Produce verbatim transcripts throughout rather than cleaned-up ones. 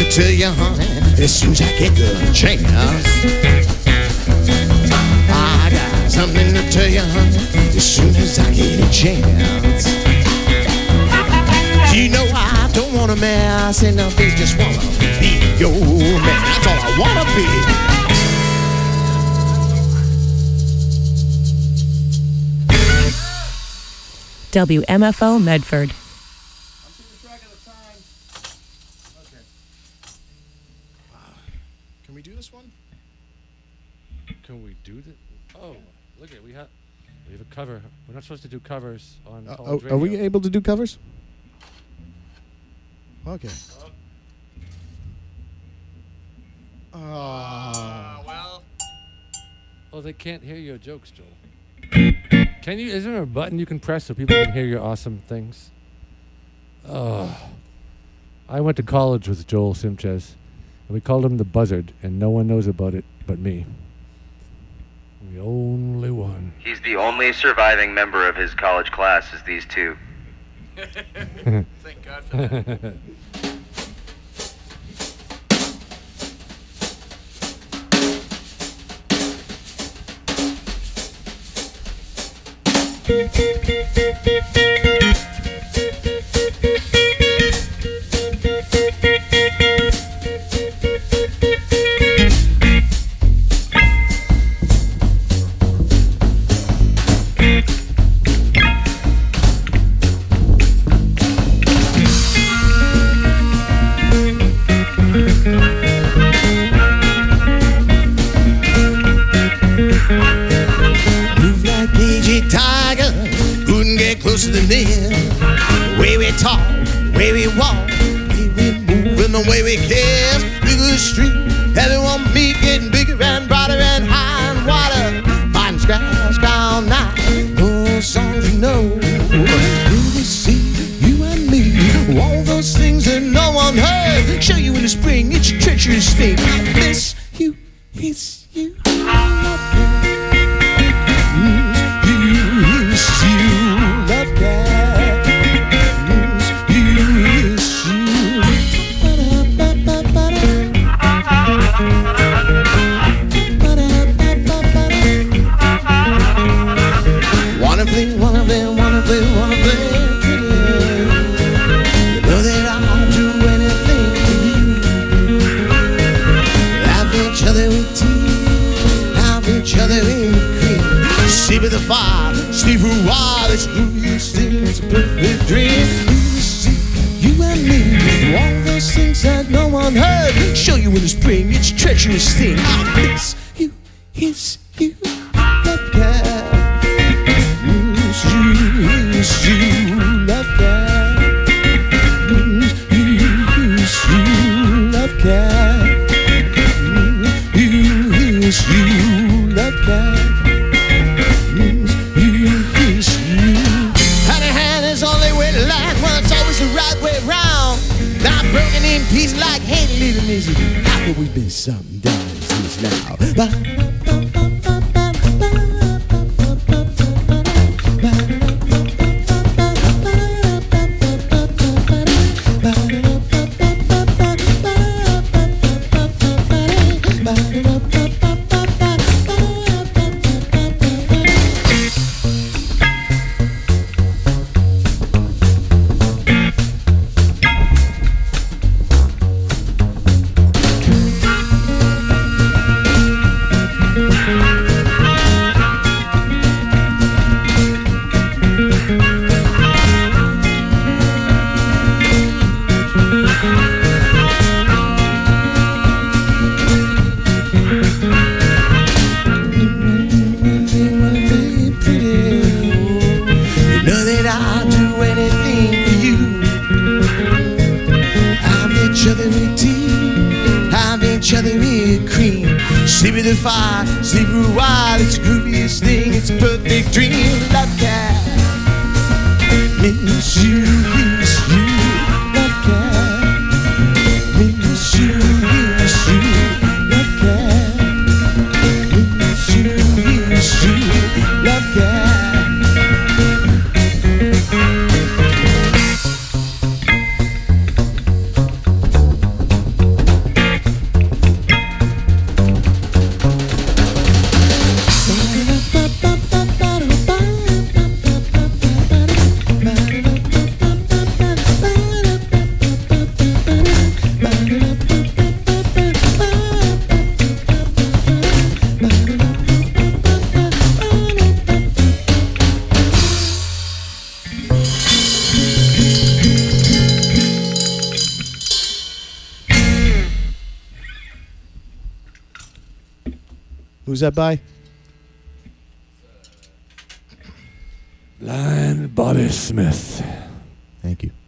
to you, honey, as soon as I get the chance. I got something to tell you, honey, as soon as I get a chance. You know I don't wanna mess, and I just wanna be your man. That's all I wanna be. W M F O Medford. I'm keeping track of the time. Okay. Uh, can we do this one? Can we do this? Oh, look at it. We have we have a cover. We're not supposed to do covers on Uh, college are, are we radio. able to do covers? Okay. Oh. Uh, well. Oh, they can't hear your jokes, Joel. Can you? Is there a button you can press so people can hear your awesome things? Oh. I went to college with Joel Simchez, and we called him the Buzzard, and no one knows about it but me. I'm the only one. He's the only surviving member of his college class is these two. Thank God for that. Closer than men, the way we talk, the way we walk, the way we move, and the way we kiss. Look at the street, everyone me getting bigger and brighter and high and wider. Fighting sky, sky all night, those songs you know. We see you and me, all those things that no one heard. Show you in the spring, it's a treacherous thing. I miss you, it's you. Sleep with the fire, sleep for a while. This grooviest thing, it's a perfect dream. You see, you and me, all those things that no one heard. Show you in the spring, it's a treacherous thing. I miss you, it's you, love cat. It's you, it's you, love cat. It's you, it's you, love cat. It's you, love cat. Broken in pieces like hey little missy. How could we be something done as this now? Sleep with the fire, sleep for a while. It's the grooviest thing, it's a perfect dream. Love cat, miss you, miss you. Love cat, miss you, miss you. Love cat, miss you, miss you. Love cat. Who's that by? Lion Bobby Smith. Thank you.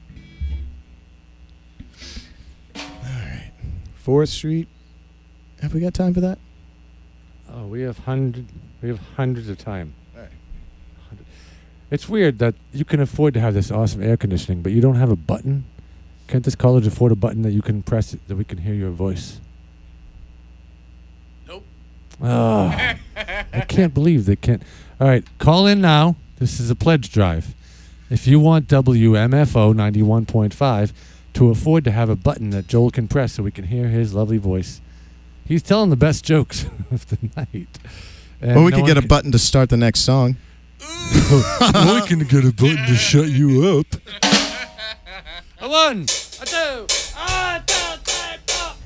All right. fourth Street. Have we got time for that? Oh, we have hundred. We have hundreds of time. All right. It's weird that you can afford to have this awesome air conditioning, but you don't have a button. Can't this college afford a button that you can press it, that we can hear your voice? Nope. Oh, I can't believe they can't. All right, call in now. This is a pledge drive. If you want W M F O ninety-one point five to afford to have a button that Joel can press so we can hear his lovely voice, he's telling the best jokes of the night. And Well, we no could get a one button to start the next song. can, we can get a button to shut you up. A one, a two, a two, three, four.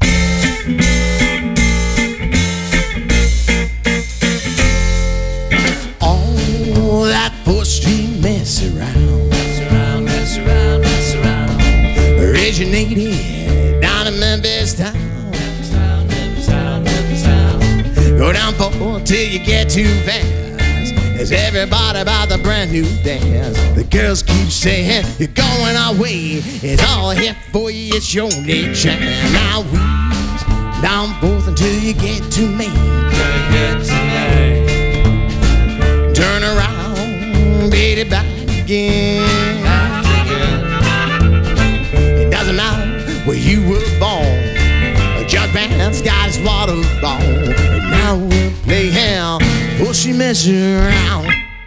All that fourth Street mess around. Mess around, mess around, mess around. Originated down in Memphis town. Memphis town, Memphis town, Memphis town. Go down four till you get too fast. There's everybody about the brand new dance. The girls keep saying, you're going our way. It's all here for you, it's your only chance. Now wheeze down fourth until you get to Maine. Gonna get tonight. Turn around, beat it back again. Back again. It doesn't matter where you were born. A jug band's got his water ball. And now we'll play hell before she messes around.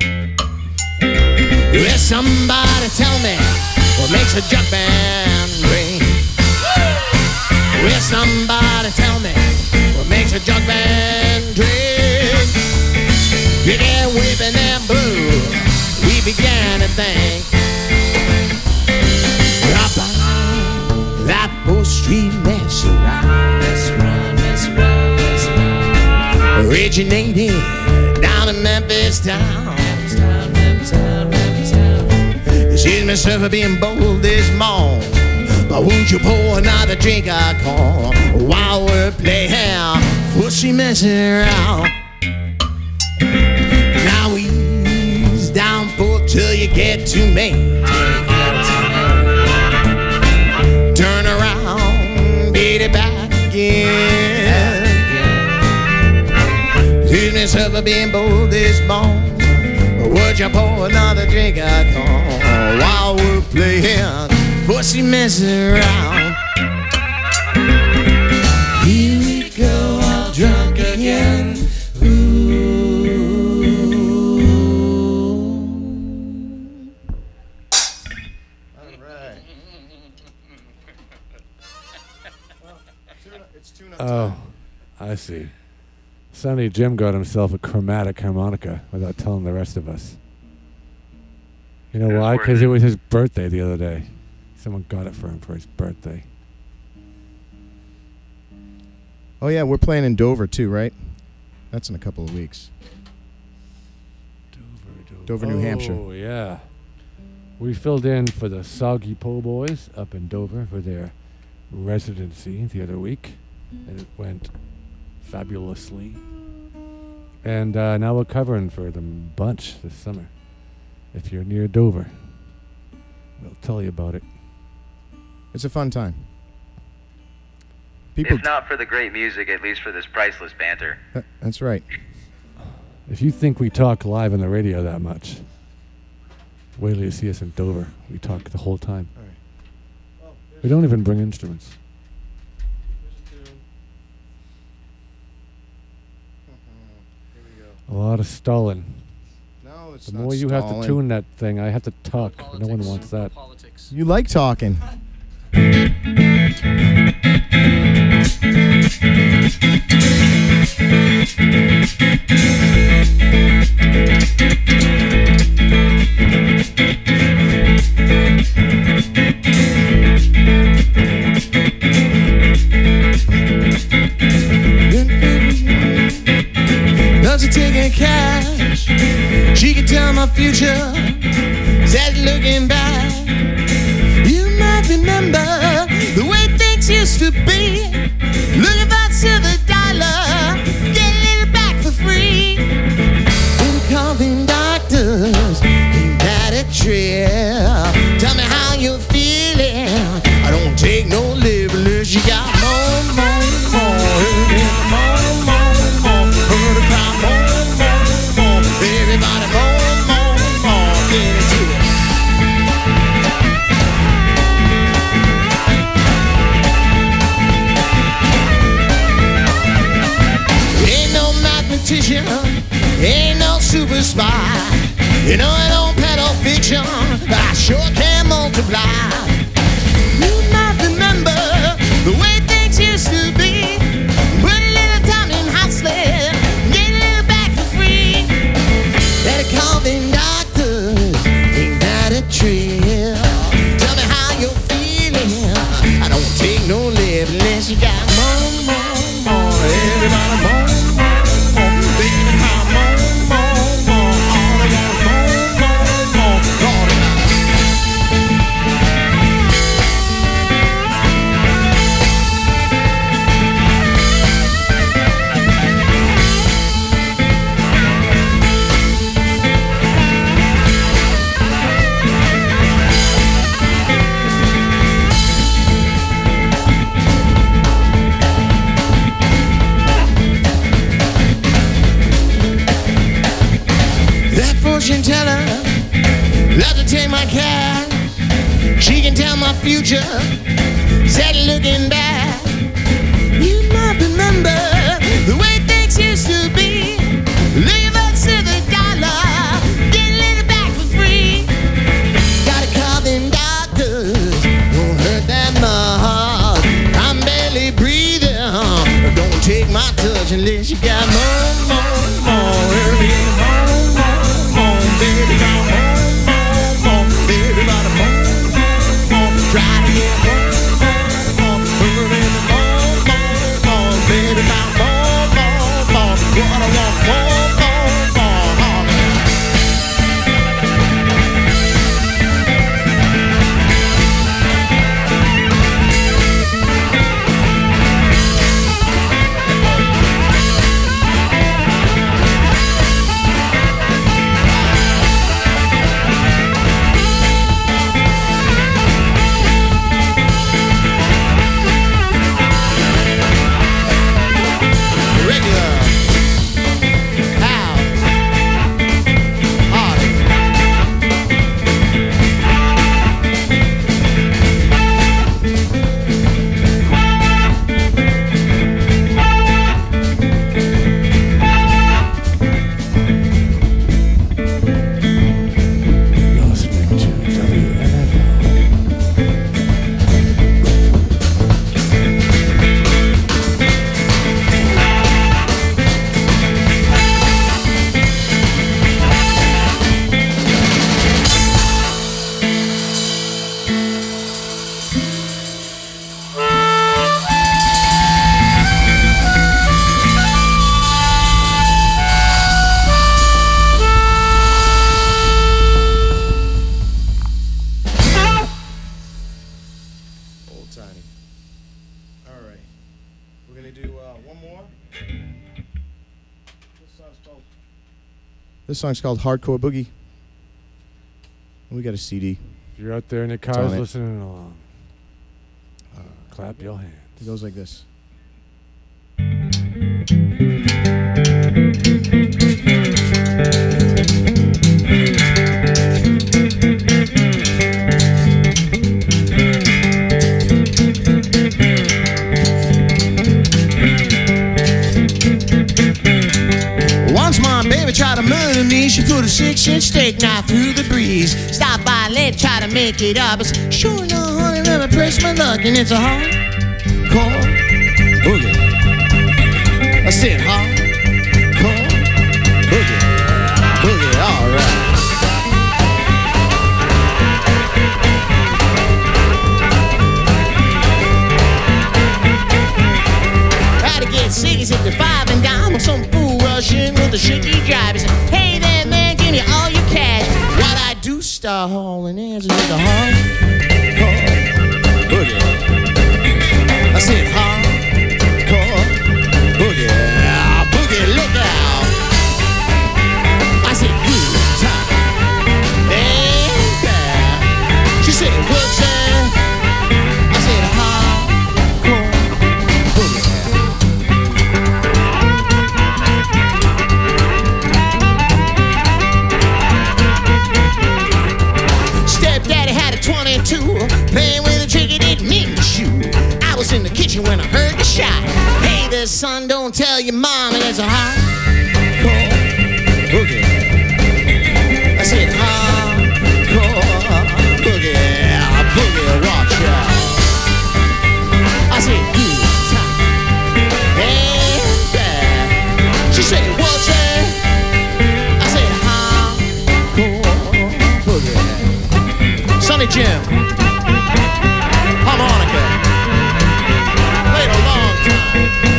Will somebody tell me what makes a jug band ring? Will somebody tell me what makes a jug band ring? You get whipping and blue, we began to think about that fourth Street mess around. Mess around, mess around, mess around. Originated down in Memphis town. Memphis town, Memphis town, Memphis town. Excuse me, sir, for being bold this morning, but won't you pour another drink of corn while we're playing fourth Street mess around? Now ease down fourth till you get to Maine. Turn around, beat it back again. Excuse me, sir, for being bold this morning, but would you pour another drink of corn while we're playing fourth Street mess around? Here we go, all drunk again. Oh, I see. Sonny Jim got himself a chromatic harmonica without telling the rest of us. You know why? Because it was his birthday the other day. Someone got it for him for his birthday. Oh yeah, we're playing in Dover too, right? That's in a couple of weeks. Dover, Dover. Dover, New Hampshire. Oh, yeah. We filled in for the Soggy Po Boys up in Dover for their residency the other week, and it went fabulously. And uh, now we're covering for them bunch this summer. If you're near Dover, we'll tell you about it. It's a fun time. People, If not for the great music, at least for this priceless banter. Th- that's right. If you think we talk live on the radio that much, wait till you see us in Dover. We talk the whole time. All right. We don't even bring instruments. A lot of stalling. No, it's The not more you have to stalling. tune that thing, I have to talk. No one wants that. Politics. You like talking. Does it take a cash? She can tell my future. Said looking back, you might remember the way things used to be. Looking for silver dollar, get a little back. politician, ain't no super spy. You know I don't peddle fiction, but I sure can multiply. You might remember the way things used to be. Put a little time in hustling, get a little back for free. Better call them doctors, ain't that a trill? Tell me how you're feeling. I don't take no lip unless you got more, more, more. Everybody more, more, more. Baby, come more, more, more. All I want more, more, more. Lord, fortune teller, love to take my cat. She can tell my future, said looking back. You might remember the way things used to be. Leave us to the dollar, get a little back for free. Gotta call them doctors, won't hurt that much. I'm barely breathing, don't take my touch unless you got more, more, more. Early in the morning. Baby, come home, home, home. Baby, body more, more, more. Try to get more, more, more. Early in the morning, more, more. Baby, come more, more, more. What I want, more, more, more. This song's called Hardcore Boogie. And we got a C D. If you're out there in the cars it. listening along, uh, clap your hands. It goes like this. Tried to murder me, she put a six-inch steak knife through the breeze. Stopped by lead, try to make it up. I said, sure enough, honey, let me press my luck. And it's a hardcore boogie. I said hardcore boogie. Boogie, all right. Had to get sick, it's at the five and down with some fool rushing with a shaky drive. He said, hey there, man, give me all your cash. What I do start hauling ass is the hardcore boogie. I said hardcore boogie. Ah, boogie, look out. I said good time. Ain't bad. She said, what's that? I said hardcore boogie. Playing with a trick, it didn't mean to shoot. I was in the kitchen when I heard the shot. Hey there, son, don't tell your mom, and it's a hardcore say, what's that? I say, hardcore boogie. Sonny Jim, harmonica, played a long time.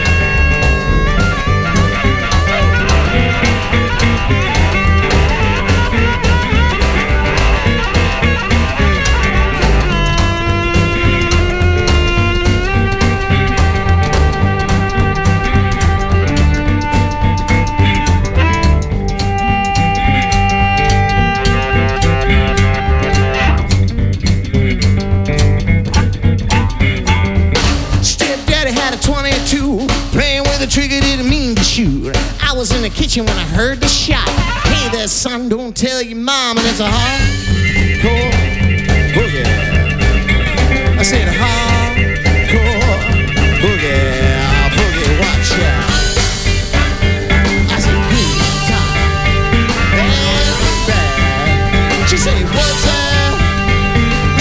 Trigger didn't mean to shoot. I was in the kitchen when I heard the shot. Hey there, son, don't tell your mom. And it's a hardcore boogie. I said hardcore boogie, boogie, watch out. I said good time and bad. She said, what's that? We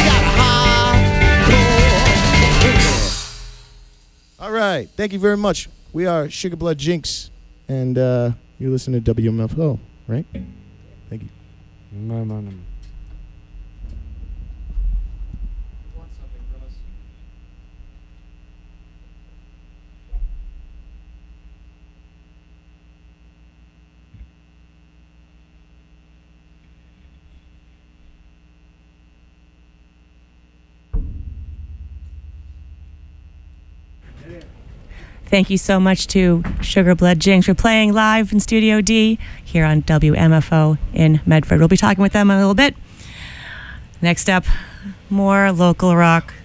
got a hardcore boogie. All right, thank you very much. We are Sugar Blood Jinx, and uh, you listen to W M F O, right? Thank you. No, no, no. Want something from us? Thank you so much to Sugar Blood Jinx for playing live in Studio D here on W M F O in Medford. We'll be talking with them in a little bit. Next up, more local rock.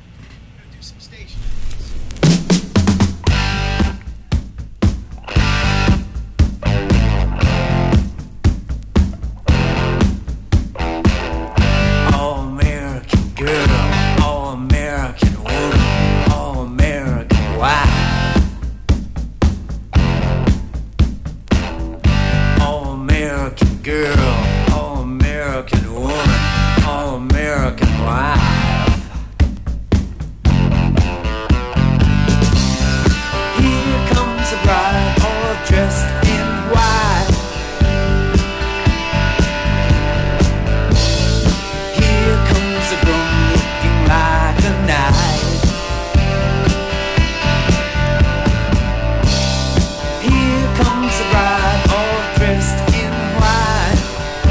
All-American girl, all-American woman, all-American wife. All-American girl, all-American woman, all-American wife. Here comes a bride all dressed in white. Here comes a groom looking like a knight. Here comes a bride all dressed in white.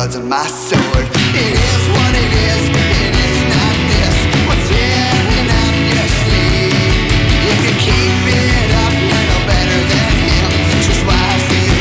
bloods on my sword. It is what it is, it is not this. What's hidden up your sleeve? If you keep it up, you're no better than him. Choose wisely your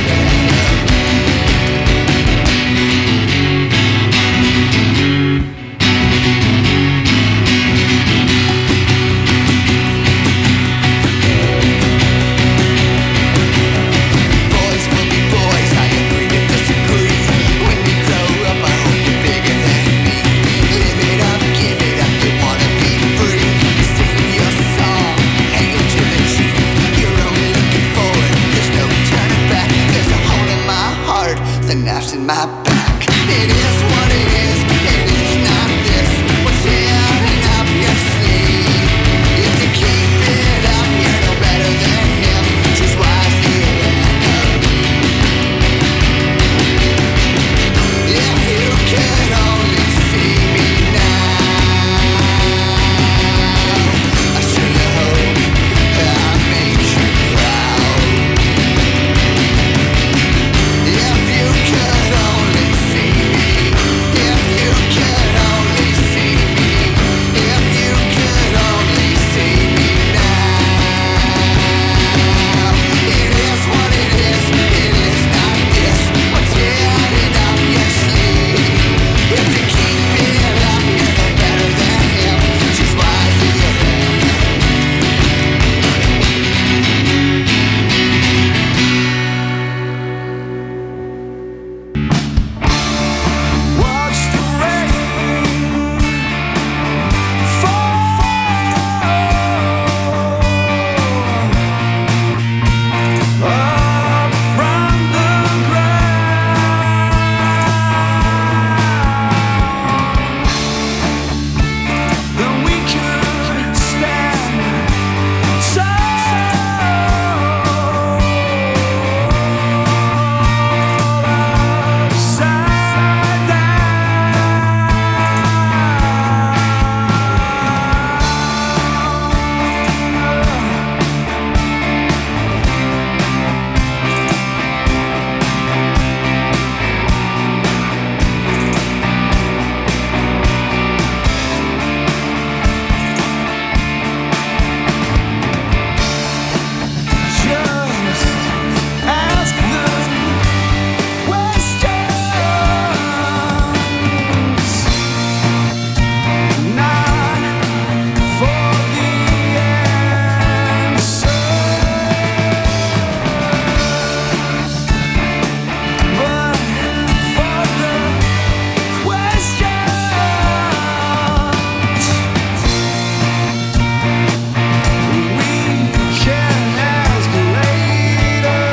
boys will be boys, I agree to disagree. When we grow up, I hope you're bigger than me. Live it up, give it up, you wanna be free. Sing your song, hang it to the chief. You're only looking forward, there's no turning back. There's a hole in my heart, the knife's in my back. It is what it is, it is not this. What's hidden up your sleeve? If you keep it up, you're no better than him. Choose wisely your enemy. If you could only see me now, I should hope I made you proud. If you could only see me, if you could only see me, if you could only see me now. It is what it is, it is not this. What's hidden up your sleeve? If you keep it up, you're no better than him. Choose wisely your enemy. Watch the rain fall up from the ground. Then we could stand upside Just ask the questions, not for the answers, but for the questions. We can ask later.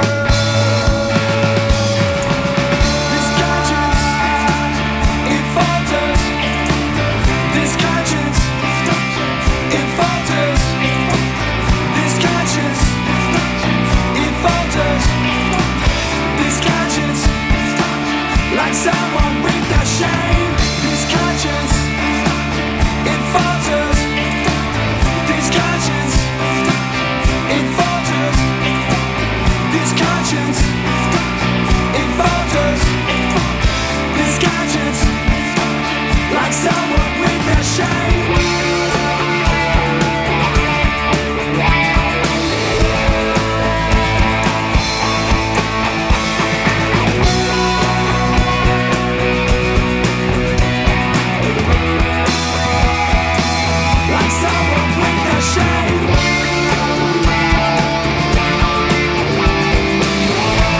This conscience, it falters. This conscience, it falters. This conscience, it falters. This conscience, like someone without shame. This conscience, it falters. This conscience, it falters. This conscience, it falters. This conscience, like someone without shame. Like someone without shame.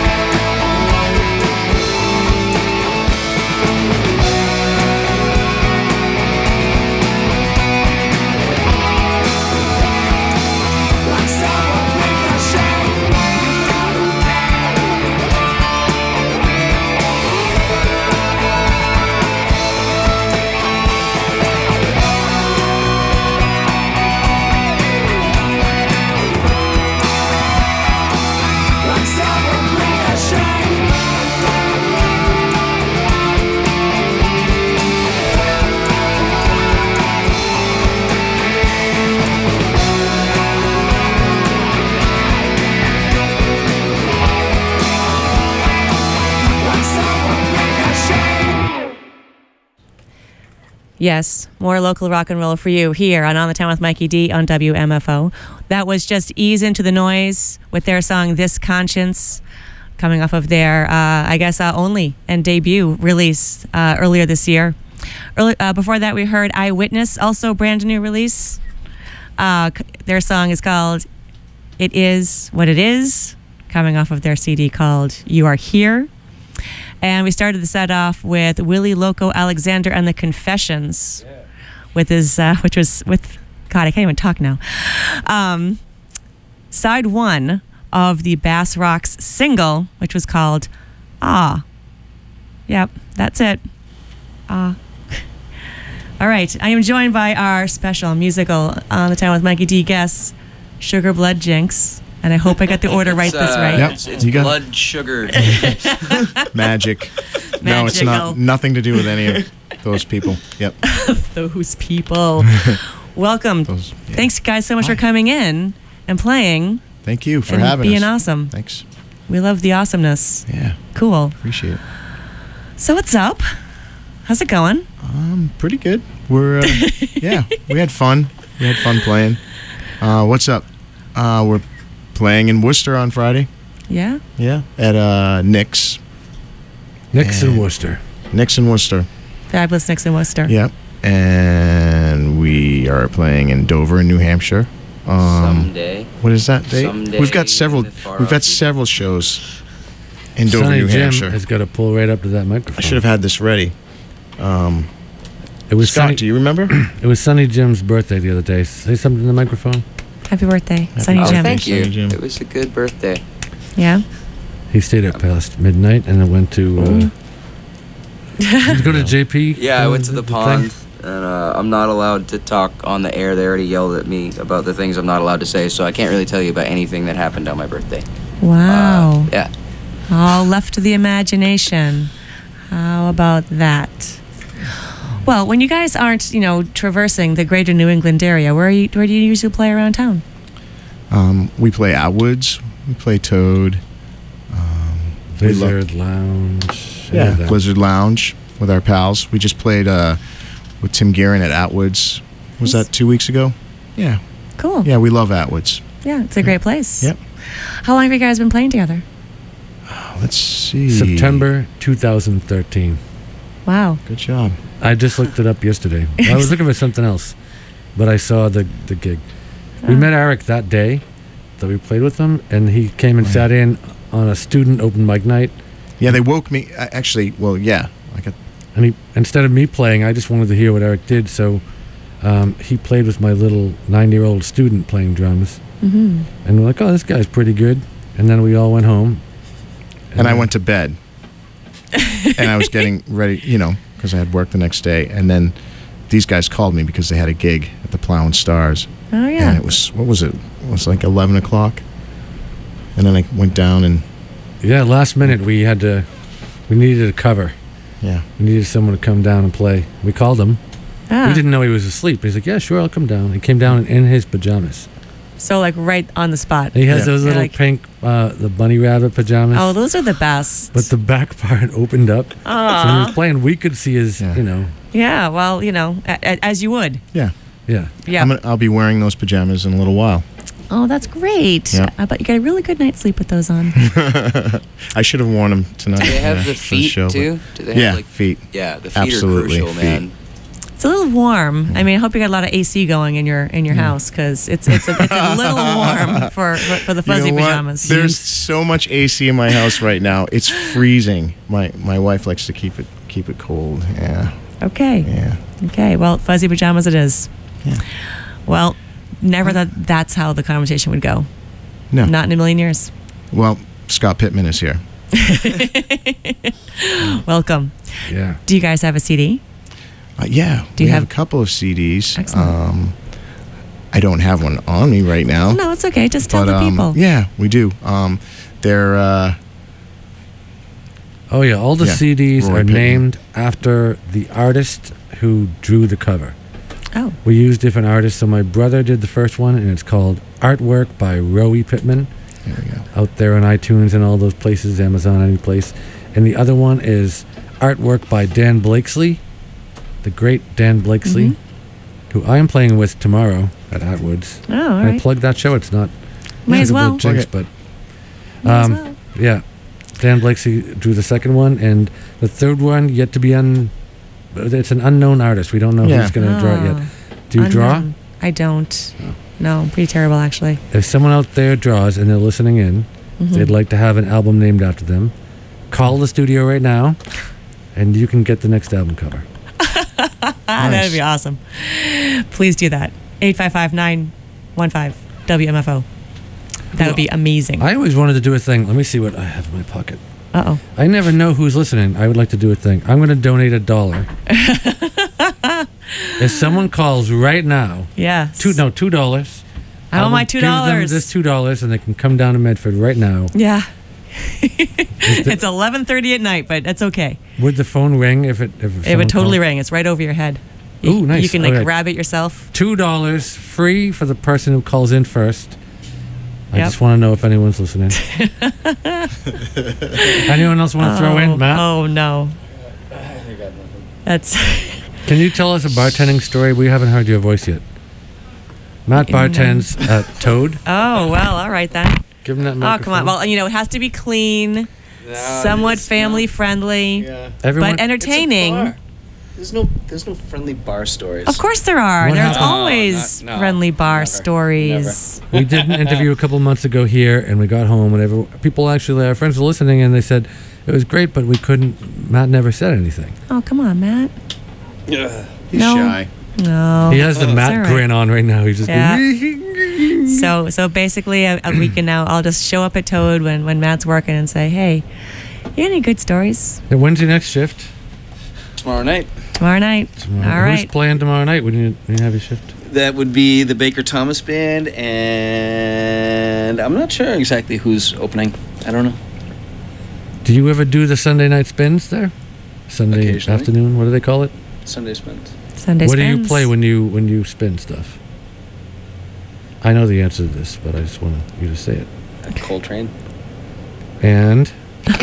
Yes, more local rock and roll for you here on On the Town with Mikey D on W M F O. That was just Ease Into the Noise with their song This Conscience, coming off of their, uh, I guess, uh, only and debut release uh, earlier this year. Early, uh, before that, we heard Eyewitness, also brand new release. Uh, c- their song is called It Is What It Is, coming off of their C D called You Are Here. And we started the set off with Willie Loco Alexander and the Confessions, yeah. with his, uh, which was with, God, I can't even talk now. Um, side one of the Bass Rocks single, which was called Ah. Yep, that's it. Ah. All right, I am joined by our special musical On the Town with Mikey D guests, Sugar Blood Jinx. And I hope I got the order right It's, this uh, right. Yep. It's, it's You got blood sugar. Magic. No, it's Magical. not. Nothing to do with any of those people. Yep. Those people. Welcome. Those, yeah. Thanks, guys, so much Hi. for coming in and playing Thank you for and having being us. awesome. Thanks. We love the awesomeness. Yeah. Cool. Appreciate it. So what's up? How's it going? Um, pretty good. We're uh, yeah. We had fun. We had fun playing. Uh, what's up? Uh, we're playing in Worcester on Friday. Yeah? Yeah. At uh, Nick's. Nick's in And- Worcester. Nick's in Worcester. Fabulous Nick's in Worcester. Yep. And we are playing in Dover, in New Hampshire. Um, Someday. What is that date? Someday We've got several. in the far We've got off future. several shows in Dover, Sonny New Jim Hampshire. has got to pull right up to that microphone. I should have had this ready. Um, It was Scott, Sonny, do you remember? It was Sonny Jim's birthday the other day. Say something in the microphone. Happy birthday, Sunny Oh, Jim. thank you. Sonny Jim. It was a good birthday. Yeah? He stayed up past midnight and then went to. Uh, did you go to J P? Yeah, I uh, went to the, thing? pond, and uh, I'm not allowed to talk on the air. They already yelled at me about the things I'm not allowed to say, so I can't really tell you about anything that happened on my birthday. Wow. Uh, yeah. All left to the imagination. How about that? Well, when you guys aren't, you know, traversing the greater New England area, where are you, where do you usually play around town? Um, we play Atwoods. We play Toad. Um, we love- Blizzard Lounge. any yeah, of that. Blizzard Lounge with our pals. We just played uh, with Tim Guerin at Atwoods. Was Nice. that two weeks ago? Yeah. Cool. Yeah, we love Atwoods. Yeah, it's a great place. Yep. How long have you guys been playing together? Let's see. September two thousand thirteen. Wow. Good job. I just looked it up yesterday. I was looking for something else, but I saw the the gig. We Oh. met Eric that day that we played with him, and he came and Right. sat in on a student open mic night. Yeah, they woke me. I- Actually, well, yeah. I got. And he, instead of me playing, I just wanted to hear what Eric did. So um, he played with my little nine-year-old student playing drums, Mm-hmm. and we're like, "Oh, this guy's pretty good." And then we all went home. And I then- went to bed. And I was getting ready, you know, because I had work the next day. And then these guys called me because they had a gig at the Plowing Stars. Oh, yeah. And it was, what was it? It was like eleven o'clock. And then I went down and, Yeah, last minute we had to. We needed a cover. yeah. We needed someone to come down and play. We called him. Ah. We didn't know he was asleep. He's like, "Yeah, sure, I'll come down." He came down in his pajamas. So, like, right on the spot. He has Yeah. those You're little like- pink, uh, the bunny rabbit pajamas. Oh, those are the best. But the back part opened up. So when he was Aw. playing, we could see his, Yeah. you know, Yeah, well, you know, a- a- as you would. Yeah. yeah. Yeah. I'm gonna, I'll be wearing those pajamas in a little while. Oh, that's great. Yeah. I bet you got a really good night's sleep with those on. I should have worn them tonight. Do they have yeah, the for the feet show, but- too? Do they Yeah, have like feet. yeah, the feet Absolutely, are crucial, feet. man. It's a little warm. I mean, I hope you got a lot of A C going in your in your house because it's it's a, it's a little warm for for, for the You fuzzy know what? pajamas. There's so much A C in my house right now. It's freezing. My my wife likes to keep it keep it cold. Yeah. Okay. Yeah. Okay. Well, fuzzy pajamas it is. Yeah. Well, never that that's how the conversation would go. No. Not in a million years. Well, Scott Pittman is here. Welcome. Yeah. Do you guys have a C D? Uh, yeah. Do you we have, have- a couple of C Ds. Excellent. Um, I don't have one on me right now. No, it's okay. Just tell but the um, people. yeah, we do. Um, they're uh, Oh, yeah. All the Yeah, C Ds Roy are Pittman. named after the artist who drew the cover. Oh. We use different artists. So my brother did the first one, and it's called Artwork by Roey Pittman. there we go. Out there on iTunes and all those places, Amazon, any place. And the other one is Artwork by Dan Blakesley. the great Dan Blakesley, who I am playing with tomorrow at Atwood's. Oh, all I right. plugged that show. It's not Might as Sugar well. Blood Jinx, Plug but Might as um, well. yeah, Dan Blakesley drew the second one, and the third one yet to be un. It's an unknown artist. We don't know Yeah. who's going to draw it Oh, yet. Do you draw? unknown. I don't. Oh. No, pretty terrible actually. If someone out there draws and they're listening in, Mhm. they'd like to have an album named after them, call the studio right now, and you can get the next album cover. That'd be awesome. Please do that. eight five five, nine one five, W M F O. That would be amazing. I always wanted to do a thing. Let me see what I have in my pocket. Uh-oh. I never know who's listening. I would like to do a thing. I'm going to donate a dollar. If someone calls right now, Yeah. two no two dollars. I want will my two Give them dollars. this two dollars, and they can come down to Medford right now. Yeah. Is the- It's eleven thirty at night, but that's okay. Would the phone ring if it? If It someone would totally called? ring. It's right over your head. You, Ooh, nice. You can like Okay. grab it yourself. Two dollars free for the person who calls in first. I Yep. just want to know if anyone's listening. Anyone else want to throw in, Matt? Oh no. That's Can you tell us a bartending story? We haven't heard your voice yet. Matt No. bartends at Toad. oh well, all right then. Give him that Oh microphone. come on. Well, you know it has to be clean, somewhat family friendly, Yeah. Everyone, but entertaining. It's a bar. There's no, there's no friendly bar stories. Of course there are. What There's happened? always No, not- no, friendly bar never, stories. we did an interview a couple months ago here, and we got home, and every, people actually, our friends were listening, and they said it was great, but we couldn't. Matt never said anything. Oh come on, Matt. Yeah. He's No. shy. No. He has the It's Matt all right. grin on right now. He's just Yeah. going, So so basically a, a weekend now I'll just show up at Toad when, when Matt's working and say, hey, you got any good stories? Hey, when's your next shift? Tomorrow night. Tomorrow night. Tomorrow. All Who's right. playing tomorrow night when you, when you have your shift? That would be the Baker Thomas Band, and I'm not sure exactly who's opening. I don't know. Do you ever do the Sunday night spins there? Sunday Occasionally. afternoon? What do they call it? Sunday spins. Sunday what do you spins. play when you when you spin stuff? I know the answer to this, but I just want you to say it. At Coltrane. And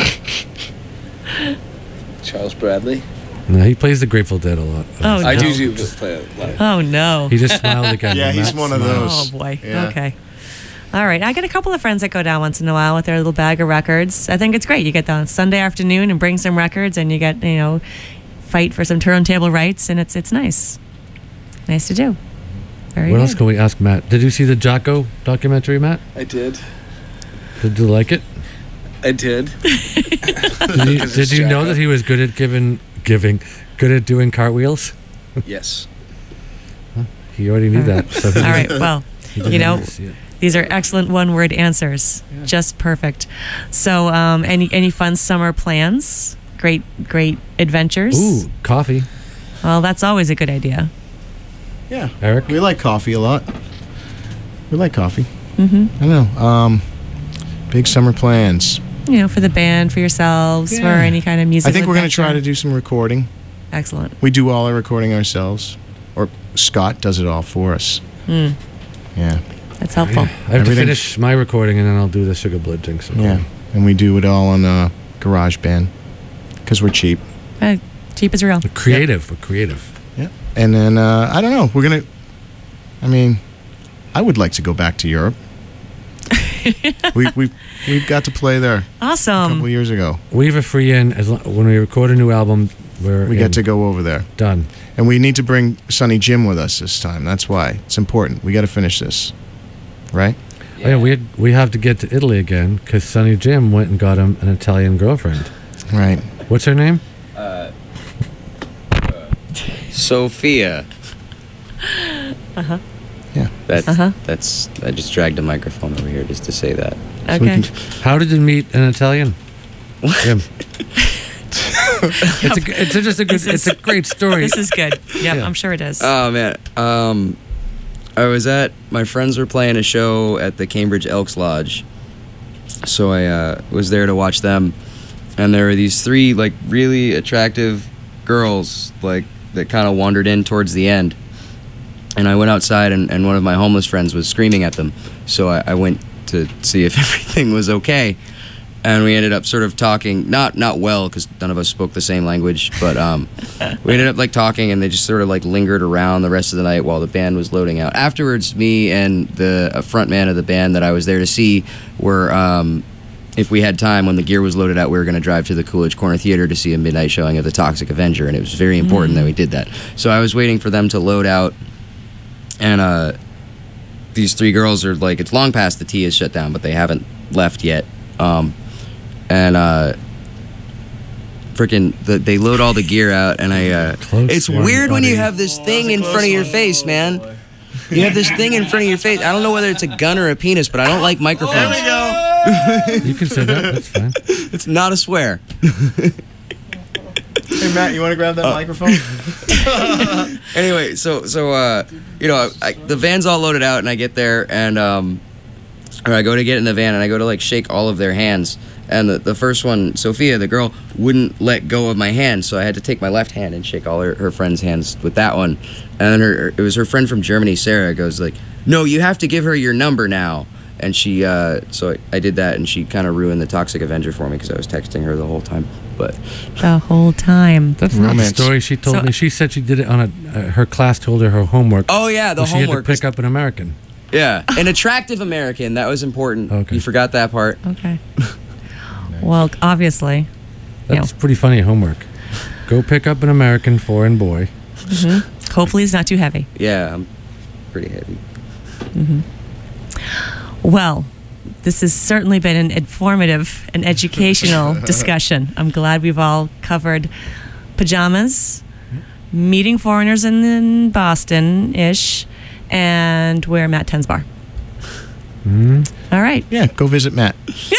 Charles Bradley. no, he plays the Grateful Dead a lot. Oh, I no. do do just play a lot. Oh no. He just smiled again. Yeah, he's Matt one of smiled. those. Oh boy. Yeah. Okay. All right. I get a couple of friends that go down once in a while with their little bag of records. I think it's great. You get down Sunday afternoon and bring some records, and you get you know, fight for some turntable rights, and it's it's nice. Nice to do. Very What good. else can we ask Matt? Did you see the Jocko documentary, Matt? I did. Did you like it? I did. Did you, Because did it's you know Jocko. that he was good at giving, giving, good at doing cartwheels? Yes. He already knew that. So he All right. didn't- Well, he you didn't know, need to see it. these are excellent one-word answers. Just perfect. So, um, any any fun summer plans? Great, great adventures. Ooh, coffee, Well, that's always a good idea. Yeah. Eric. We like coffee a lot. We like coffee. Mm-hmm. I don't know. Um, big summer plans. You know, for the band, for yourselves, for Yeah. any kind of music. I think we're going to try to do some recording. Excellent. We do all our recording ourselves. Or Scott does it all for us. Mm, Yeah. that's helpful. I have to Everything- finish my recording and then I'll do the Sugar Blood Jinx. Yeah. And we do it all on uh, GarageBand. Because we're cheap. Uh, cheap is real. We're creative. We're creative. Yeah. And then, uh, I don't know. We're going to. I mean, I would like to go back to Europe. we, we, we've got to play there a couple Awesome. of years ago. We have a free in as lo- when we record a new album. We're We in. get to go over there. done. And we need to bring Sonny Jim with us this time. That's why. It's important. We got to finish this. Right? Oh, yeah, we had, we have to get to Italy again because Sonny Jim went and got him an Italian girlfriend. Right. What's her name? Sophia. Uh-huh. Yeah. That's Uh-huh. that's. I just dragged a microphone over here just to say that. So we Okay. can- How did you meet an Italian? Jim. it's a, g- it's a, just a good. This is- It's a great story. This is good. Yep, Yeah. I'm sure it is. Oh man. Um, I was at my friends were playing a show at the Cambridge Elks Lodge, so I uh, was there to watch them, and there were these three like really attractive girls like that kind of wandered in towards the end, and I went outside and, and one of my homeless friends was screaming at them, so I, I went to see if everything was okay, and we ended up sort of talking, not not well, because none of us spoke the same language, but um, we ended up like talking, and they just sort of like lingered around the rest of the night while the band was loading out. Afterwards, me and the uh, front man of the band that I was there to see were, um, if we had time, when the gear was loaded out, we were going to drive to the Coolidge Corner Theater to see a midnight showing of The Toxic Avenger, and it was very important mm. that we did that. So I was waiting for them to load out, and uh, these three girls are like, it's long past the T is shut down, but they haven't left yet. Um, and uh, freaking, the, they load all the gear out, and I. Uh, it's one, weird when buddy. you have this thing in front of your face, man. You have this thing in front of your face. I don't know whether it's a gun or a penis, but I don't like microphones. There we go. You can say that. That's fine. It's not a swear. Hey Matt, you want to grab that uh, microphone? Anyway, so so uh, you know, I, the van's all loaded out, and I get there, and um, or I go to get in the van, and I go to like shake all of their hands, and the, the first one, Sophia, the girl, wouldn't let go of my hand, so I had to take my left hand and shake all her, her friends' hands with that one, and then her it was her friend from Germany, Sarah, goes like, no, you have to give her your number now. And she, uh, so I, I did that, and she kind of ruined the Toxic Avenger for me because I was texting her the whole time. But the whole time. That's not the story she told So- me. She said she did it on a. Uh, her class told her her homework. oh yeah, the where she homework. had to pick up an American. Yeah, an attractive American. That was important. Okay. You forgot that part. Okay. Well, obviously. That's pretty funny homework. Go pick up an American foreign boy. Mm-hmm. Hopefully it's not too heavy. Yeah, I'm pretty heavy. Mm-hmm. Well, this has certainly been an informative and educational discussion. I'm glad we've all covered pajamas, meeting foreigners in, in Boston-ish, and where Matt tends bar. Mm. All right. Yeah, go visit Matt.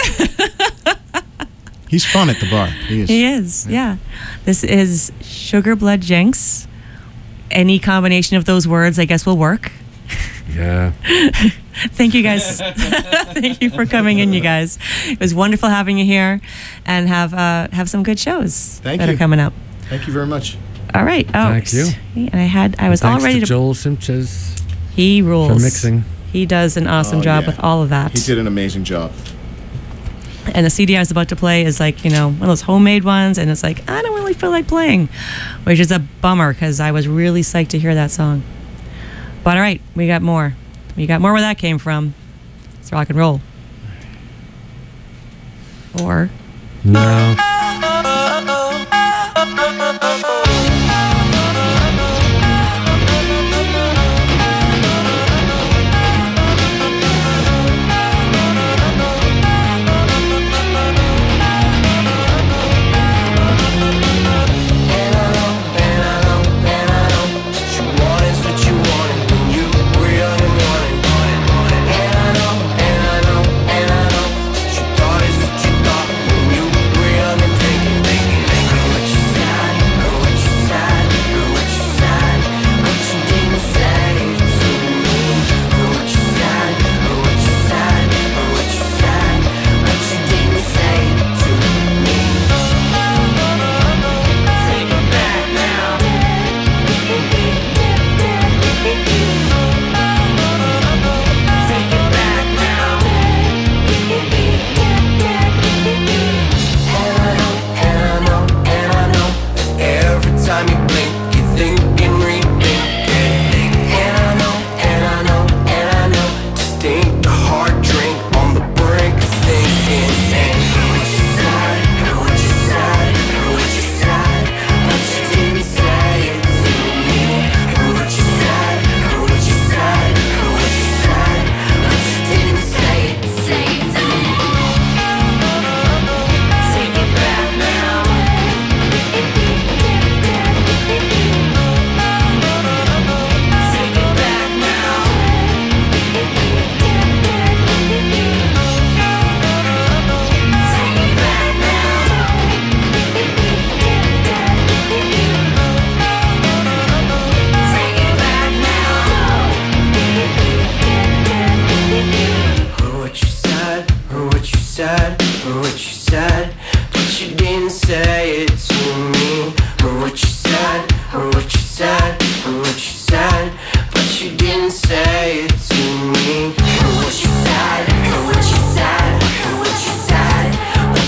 He's fun at the bar. He is. He is, yeah. This is Sugar Blood Jinx. Any combination of those words, I guess, will work. Yeah. Thank you guys. Thank you for coming in, you guys. It was wonderful having you here, and have uh, have some good shows Thank that you. are coming up. Thank you very much. All right. Oh, Thank you. And I had I was all Thanks ready to to. Joel Simpches He rules. for mixing. He does an awesome Oh, job yeah. with all of that. He did an amazing job. And the C D I was about to play is like, you know, one of those homemade ones, and it's like, I don't really feel like playing, which is a bummer because I was really psyched to hear that song. But all right, we got more. We got more where that came from. It's rock and roll. Or No. What you said, what you said, what you said, what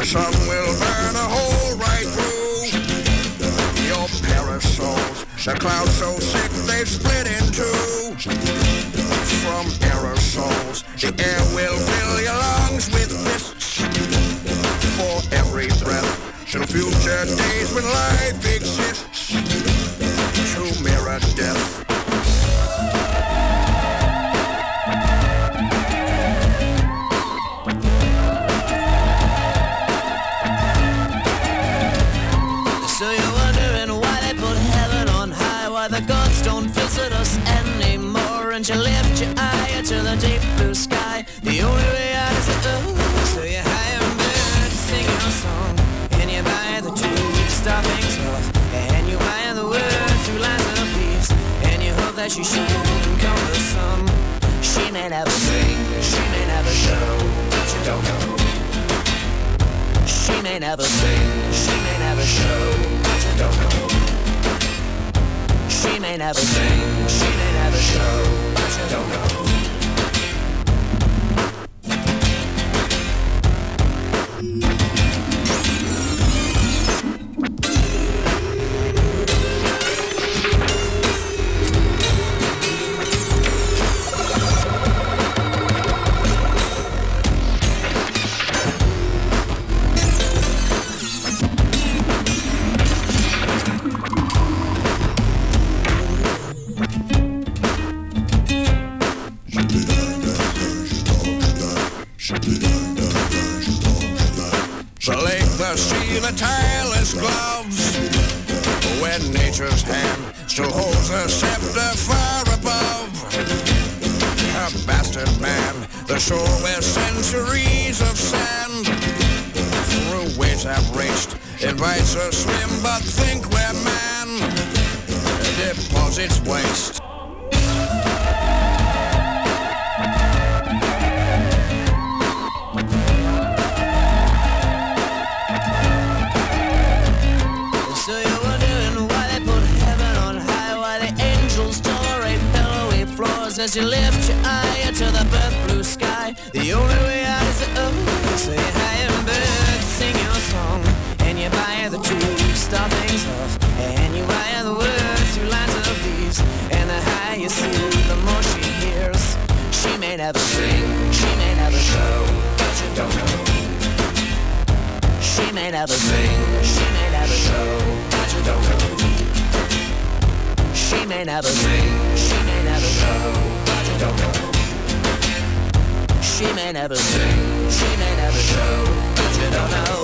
sun will burn a hole right through your parasols. The clouds so thick they split in two. From aerosols, the air will fill your lungs with mists. For every breath, till future days when life exists, to mirror death. So you're wondering why they put heaven on high, why the gods don't visit us anymore, and you lift your eye to the deep blue sky. The only way out is oh, so you hire a bird to sing your song, and you buy the tune to start things off, and you buy the words through lines of peace, and you hope that she should come the sun. She may never sing, she may never show, but you don't know. She may never sing, she may never show, but you don't know. She may never sing, she may never show, but you don't know. The sea, the tireless gloves, when nature's hand still holds a scepter far above. A bastard man, the shore where centuries of sand through waves have raced, invites a swim, but think where man deposits waste. So you're wondering why they put heaven on high, why the angels tolerate billowy floors as you lift your eye to the birth blue sky. The only way out is up, so you hire a bird to sing your song, and you buy the tune to start things off, and you buy the words through lines of these, and the higher you see, the more she hears. She may never sing, she may never show, but you don't know. She may never sing, she may never show, but you don't know. She may never sing, she may never show, but you don't know. She may never sing, she may never show, but you don't know.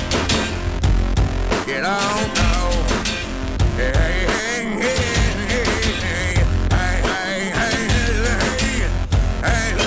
You don't know. Hey, hey, hey, hey, hey, hey, hey, hey, hey, hey,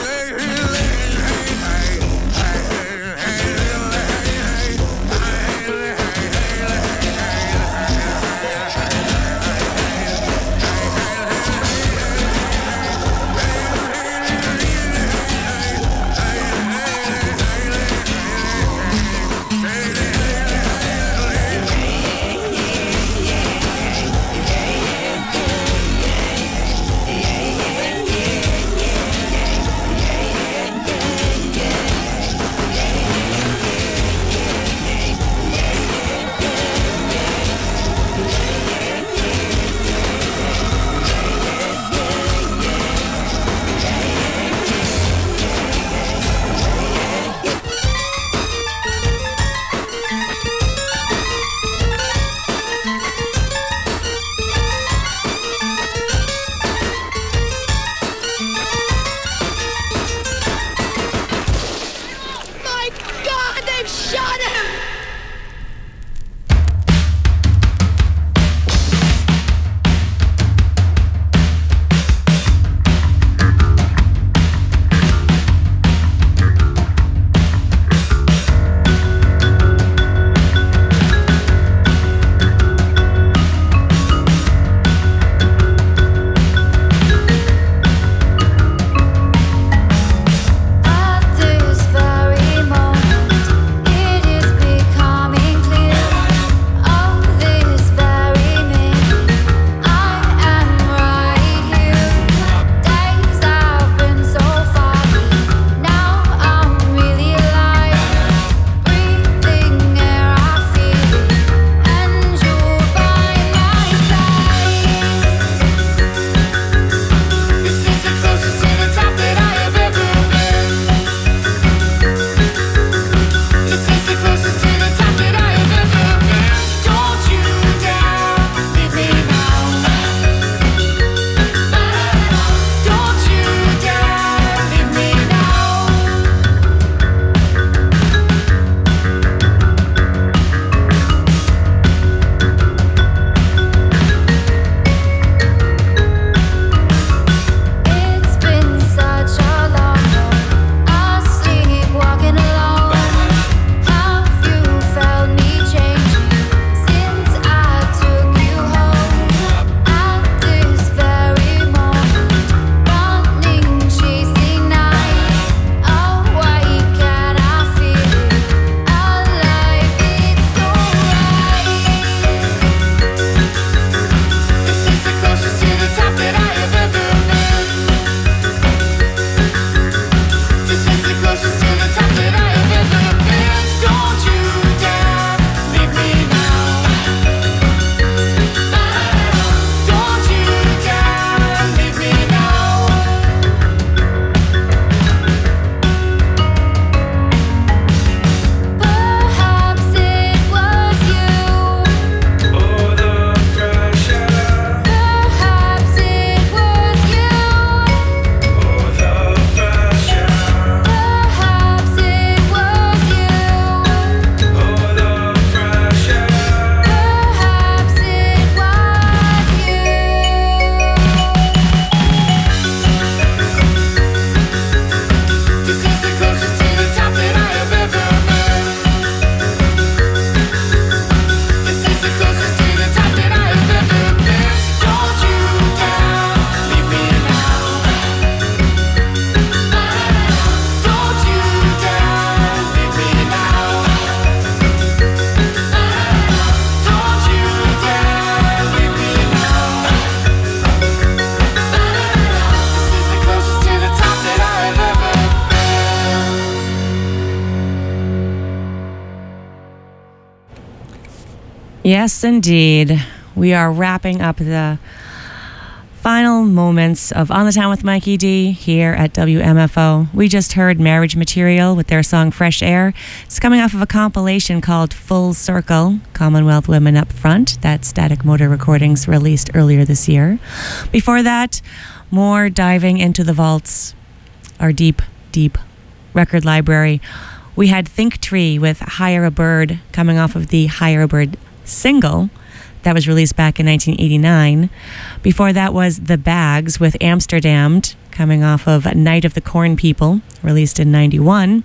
Yes, indeed. We are wrapping up the final moments of On the Town with Mikey D here at W M F O. We just heard Marriage Material with their song Fresh Air. It's coming off of a compilation called Full Circle, Commonwealth Women Up Front, that Static Motor Recordings released earlier this year. Before that, more diving into the vaults, our deep, deep record library. We had Think Tree with Hire a Bird, coming off of the Hire a Bird single that was released back in nineteen eighty-nine. Before that was The Bags with Amsterdammed, coming off of Night of the Corn People, released in ninety-one.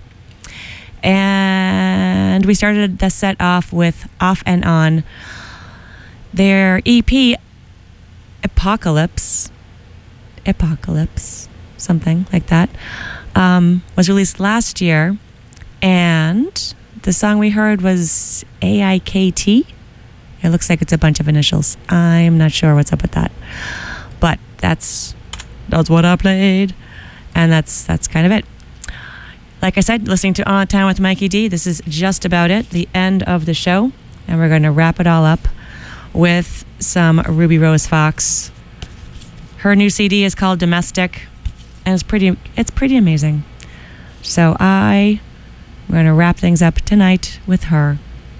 And we started the set off with Off and On. Their E P, Apocalypse, Apocalypse, something like that, um, was released last year. And the song we heard was A I K T. It looks like it's a bunch of initials. I'm not sure what's up with that. But that's that's what I played. And that's that's kind of it. Like I said, listening to On Time with Mikey D, this is just about it, the end of the show. And we're going to wrap it all up with some Ruby Rose Fox. Her new C D is called Domestic, and it's pretty it's pretty amazing. So I we're going to wrap things up tonight with her.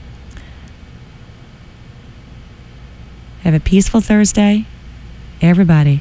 Have a peaceful Thursday, everybody.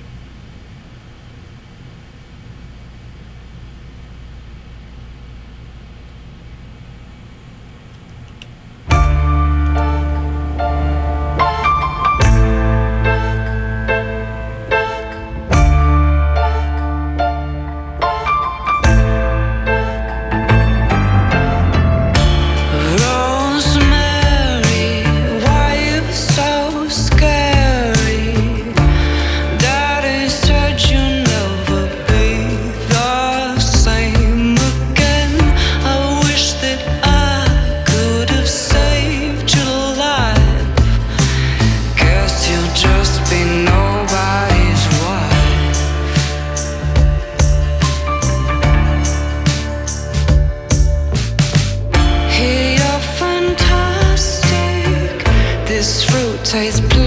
Tastes